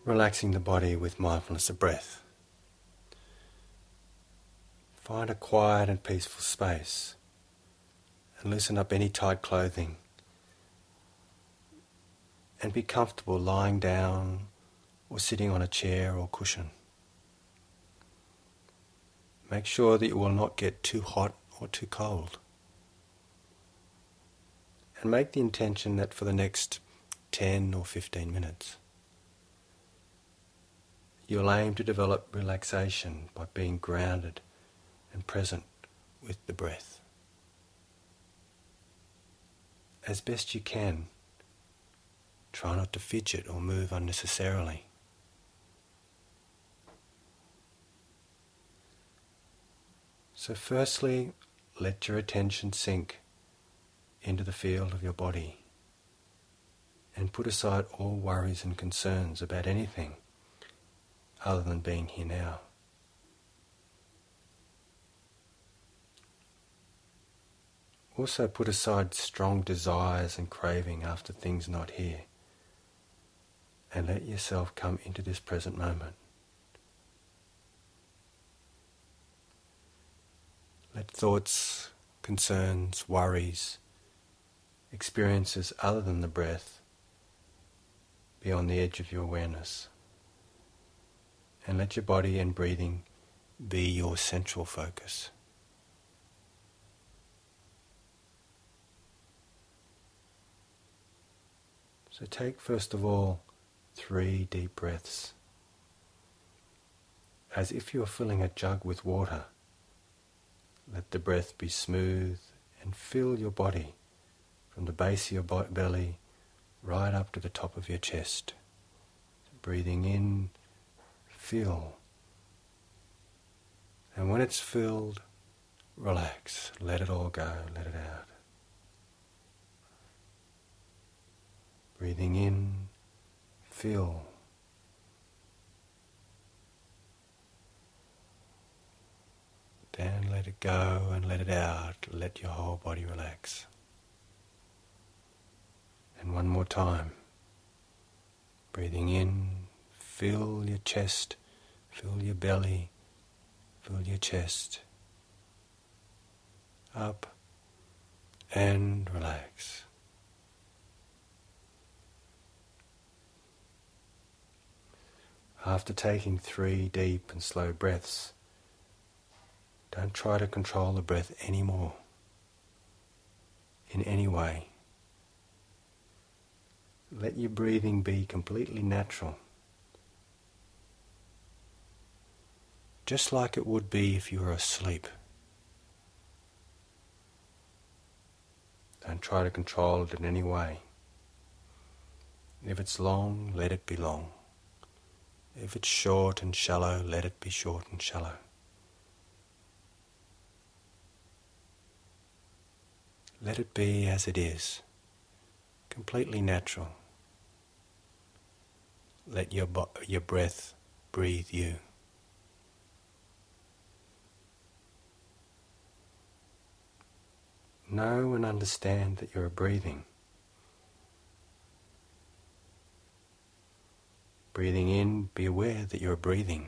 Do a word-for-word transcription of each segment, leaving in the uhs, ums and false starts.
Relaxing the body with mindfulness of breath. Find a quiet and peaceful space and loosen up any tight clothing and be comfortable lying down or sitting on a chair or cushion. Make sure that you will not get too hot or too cold. And make the intention that for the next ten or fifteen minutes you'll aim to develop relaxation by being grounded and present with the breath. As best you can, try not to fidget or move unnecessarily. So firstly, let your attention sink into the field of your body and put aside all worries and concerns about anything other than being here now. Also put aside strong desires and craving after things not here, and let yourself come into this present moment. Let thoughts, concerns, worries, experiences other than the breath be on the edge of your awareness. And let your body and breathing be your central focus. So take first of all three deep breaths, as if you are filling a jug with water. Let the breath be smooth and fill your body from the base of your bo- belly right up to the top of your chest. Breathing in, fill. And when it's filled, relax. Let it all go, let it out. Breathing in, fill. Then let it go and let it out. Let your whole body relax. And one more time. Breathing in, fill your chest, fill your belly, fill your chest. Up and relax. After taking three deep and slow breaths, don't try to control the breath anymore, in any way. Let your breathing be completely natural, just like it would be if you were asleep. Don't try to control it in any way. If it's long, let it be long. If it's short and shallow, let it be short and shallow. Let it be as it is, completely natural. Let your bo- your breath breathe you. Know and understand that you're breathing. Breathing in, be aware that you're breathing.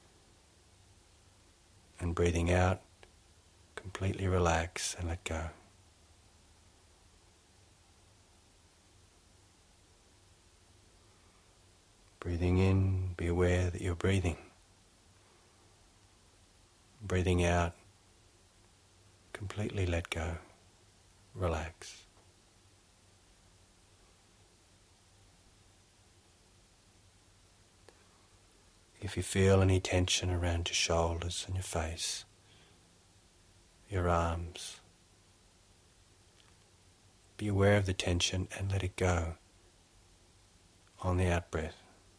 And breathing out, completely relax and let go. Breathing in, be aware that you're breathing. Breathing out, completely let go, relax. If you feel any tension around your shoulders and your face, your arms, be aware of the tension and let it go on the out-breath.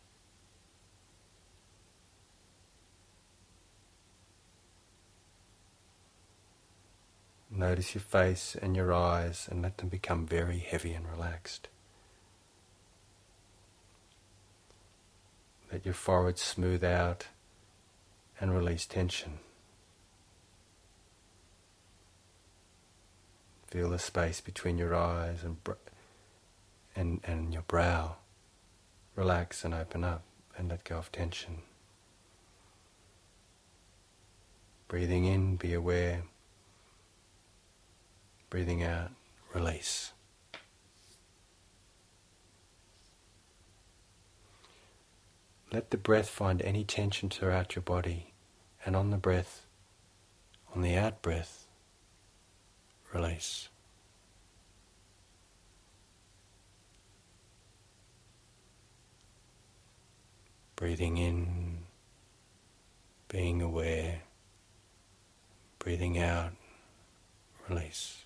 Notice your face and your eyes and let them become very heavy and relaxed. Let your forehead smooth out and release tension. Feel the space between your eyes and, br- and, and your brow relax and open up and let go of tension. Breathing in, be aware. Breathing out, release. Let the breath find any tension throughout your body, and on the breath, on the out breath, release. Breathing in, being aware. Breathing out, release.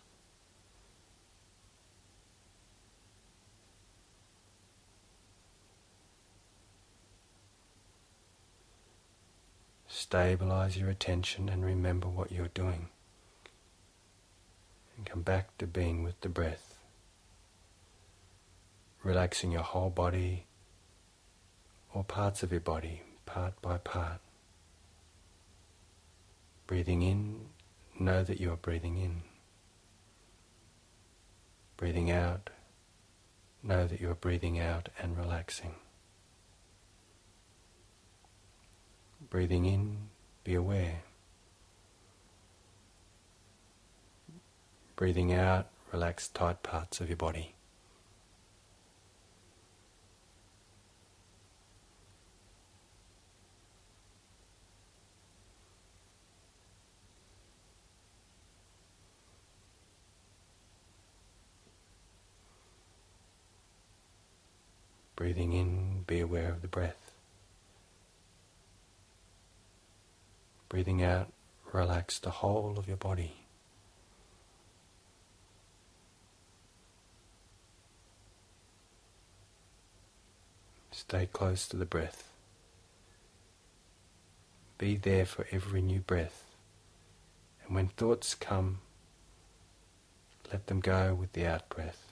Stabilize your attention and remember what you're doing. And come back to being with the breath. Relaxing your whole body or parts of your body, part by part. Breathing in, know that you are breathing in. Breathing out, know that you are breathing out and relaxing. Breathing in, be aware. Breathing out, relax tight parts of your body. Breathing in, be aware of the breath. Breathing out, relax the whole of your body. Stay close to the breath. Be there for every new breath. And when thoughts come, let them go with the out breath.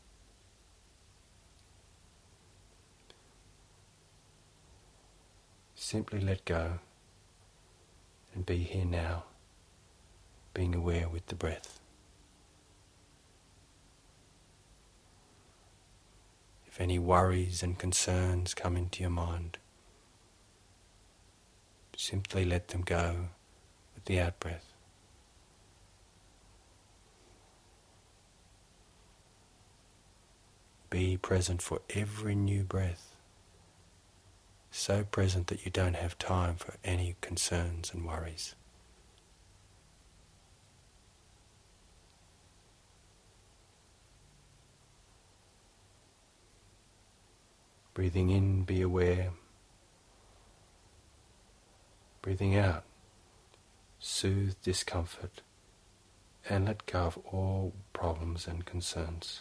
Simply let go and be here now, being aware with the breath. If any worries and concerns come into your mind, simply let them go with the out breath. Be present for every new breath. So present that you don't have time for any concerns and worries. Breathing in, be aware. Breathing out, soothe discomfort and let go of all problems and concerns.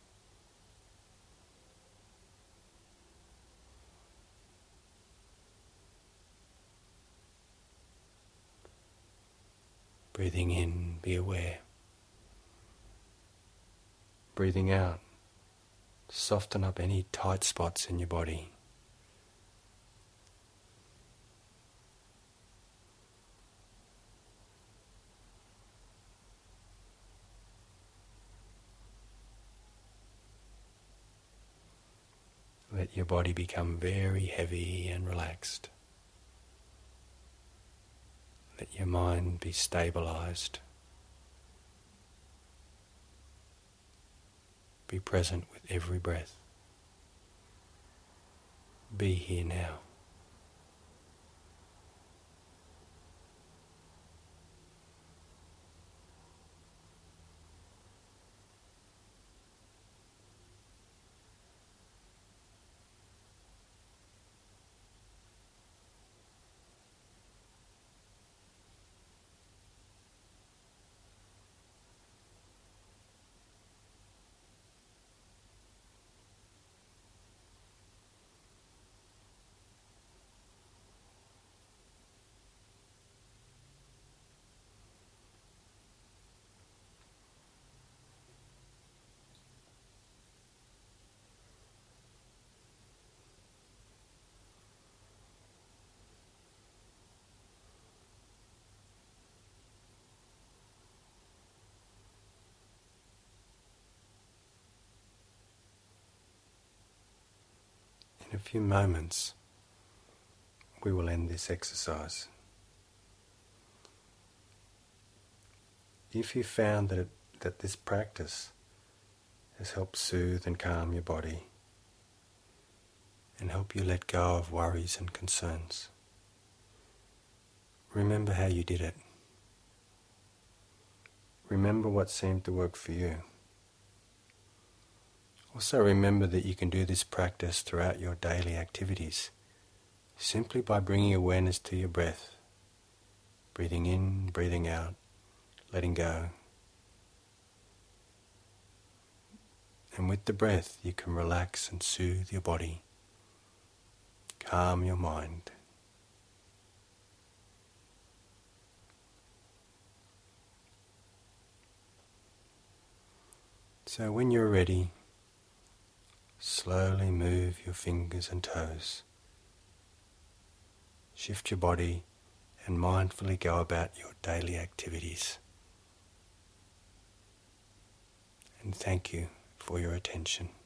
Breathing in, be aware. Breathing out, soften up any tight spots in your body. Let your body become very heavy and relaxed. Let your mind be stabilized. Be present with every breath. Be here now. In a few moments, we will end this exercise. If you found that, it, that this practice has helped soothe and calm your body and help you let go of worries and concerns, remember how you did it. Remember what seemed to work for you. Also remember that you can do this practice throughout your daily activities, simply by bringing awareness to your breath, breathing in, breathing out, letting go. And with the breath you can relax and soothe your body, calm your mind. So when you're ready, slowly move your fingers and toes. Shift your body and mindfully go about your daily activities. And thank you for your attention.